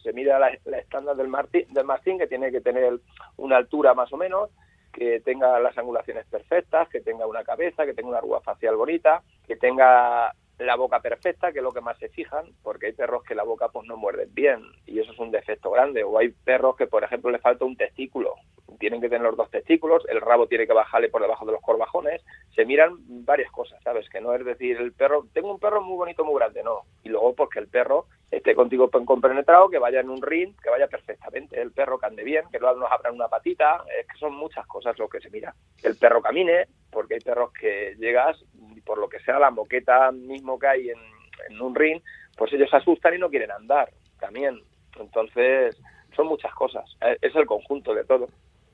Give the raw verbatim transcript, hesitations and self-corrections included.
se mira la, la estándar del, martín, del mastín, que tiene que tener una altura más o menos, que tenga las angulaciones perfectas, que tenga una cabeza, que tenga una arruga facial bonita, que tenga la boca perfecta, que es lo que más se fijan, porque hay perros que la boca pues no muerden bien, y eso es un defecto grande. O hay perros que, por ejemplo, le falta un testículo, tienen que tener los dos testículos, el rabo tiene que bajarle por debajo de los corvajones, se miran varias cosas, ¿sabes? Que no es decir, el perro, tengo un perro muy bonito, muy grande, no. Y luego, pues que el perro esté contigo compenetrado, que vaya en un ring, que vaya perfectamente, el perro que ande bien, que no nos abran una patita, es que son muchas cosas lo que se mira. Que el perro camine, porque hay perros que llegas, por lo que sea, la moqueta mismo que hay en, en un ring, pues ellos se asustan y no quieren andar también. Entonces, son muchas cosas, es el conjunto de todo.